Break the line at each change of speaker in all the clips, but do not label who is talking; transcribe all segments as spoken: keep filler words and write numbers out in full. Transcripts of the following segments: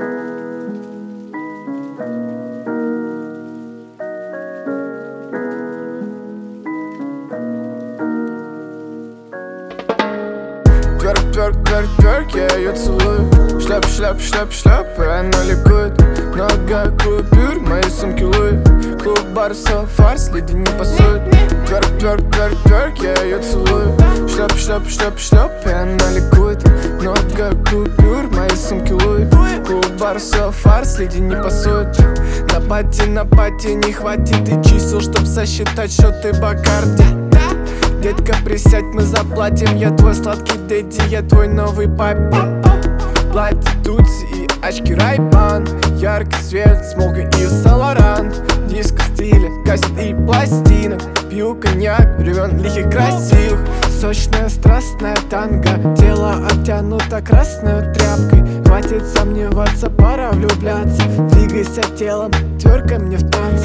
Тверк, тверк, тверк, тверк, я ее целую. Шляп, шляп, шляп, шляп, и она ликует. Много купюр, мои сумки Луи. Клуб, бар, все, фарс, леди не пасует. Тверк, тверк, тверк, тверк, я ее целую. Шляп, шляп, шляп, шляп, и она ликует. Много купюр, мои сумки Луи. Клуб, бар, все, фарс, леди не пасует. На пати, на пати не хватит и чисел, чтоб сосчитать счеты Бакарди. Детка, присядь, мы заплатим. Я твой сладкий дэдди, я твой новый папи. Платье Тутси и очки Райбан. Яркий свет, смога и Саларан. Диско стиля, кассет и пластинок. Пью коньяк, времен лихих красивых. Сочная страстная танго. Тело обтянуто красной тряпкой. Хватит сомневаться, пора влюбляться. Двигайся телом, тверкай мне в танце.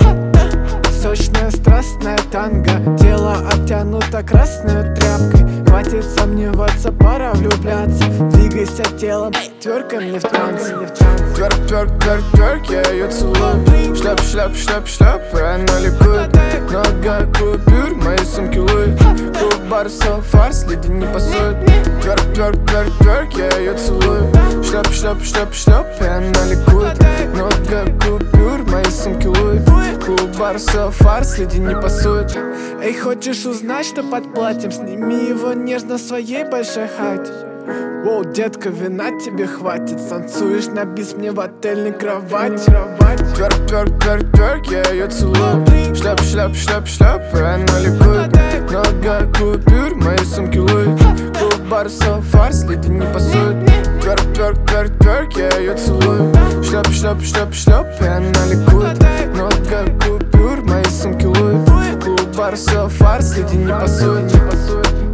Сочная страстная танго. Тело обтянуто красной тряпкой. Хватит сомневаться, пора влюбляться. Двигайся телом, тверкай мне в танце. Тверк, тверк, тверк, тверк, я ее целую. Шляп, шляп, шляп, шляп, и она ликует. Много купюр, мои сумки Луи. Клуб, бар, все, фарс, леди не пасует. Тверк, тверк, тверк, тверк, я ее целую. Шляп, шляп, шляп, шляп, и она ликует. Много купюр, мои сумки Луи. Клуб, бар, все, фарс, леди не пасует. Эй, хочешь узнать, что под платьем? Сними его нежно своей большой хате. Воу, детка, вина тебе хватит. Танцуешь на бис мне в отельной кровати. Тверк, тверк, тверк, тверк, я ее целую. Шляп, шляп, шляп, шляп, и она ликует. Много купюр, мои сумки Луи. Клуб, бар, все, фарс, леди не пасует. Тверк, тверк, тверк, тверк, я ее целую. Шляп, шляп, шляп, шляп, и она ликует. Много купюр, мои сумки Луи. Клуб, бар, все, фарс, леди не пасует.